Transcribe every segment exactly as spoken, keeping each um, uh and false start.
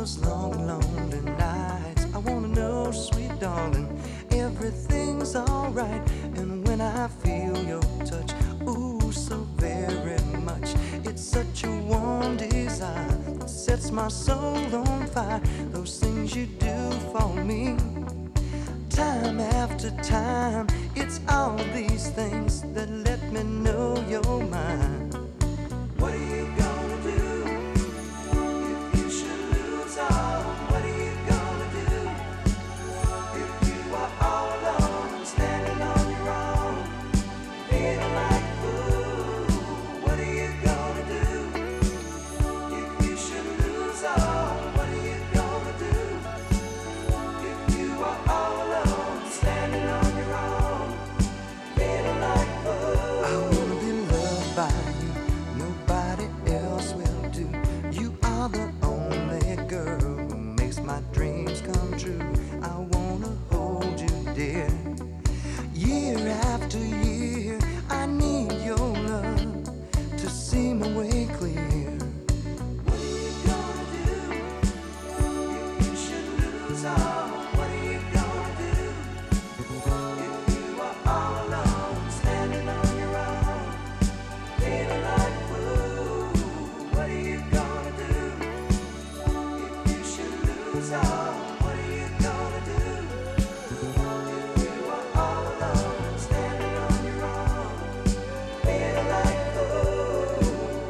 those long, lonely nights, I wanna know, sweet darling, everything's alright. And when I feel your touch, ooh, so very much, it's such a warm desire that sets my soul on fire. Those things you do for me, time after time, it's all these things that let me know you're mine. What are you gonna do if you should lose all? What are you gonna do if you are all alone, standing on your own, feeling like a fool? What are you gonna do if you should lose all? What are you gonna do if you are all alone, standing on your own, feeling like a fool? I wanna be loved by you, nobody else will do. You are the only girl who makes my dreams come true. I wanna hold you dear, year after year. I need your love to see my way clear. What are you gonna do if you should lose all? What are you gonna do if you are all alone, standing on your own, feeling like a fool? What are you gonna do if you should lose all? What are you gonna do if you are all alone, standing on your own, feeling like a fool?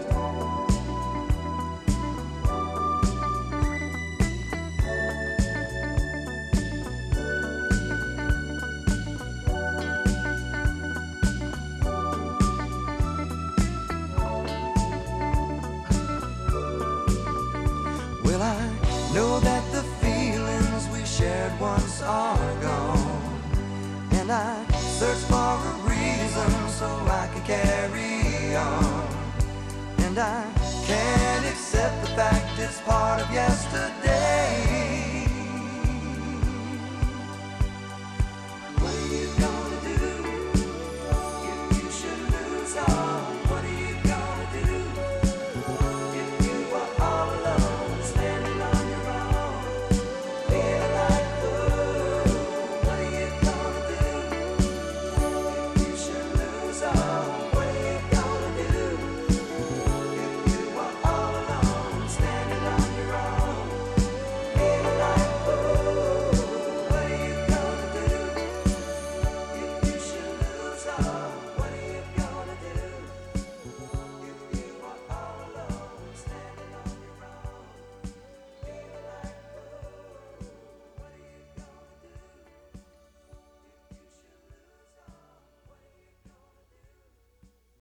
Well, I know that the feelings we shared once are gone, and I search for a reason so I can carry on. And I can't accept the fact it's part of yesterday.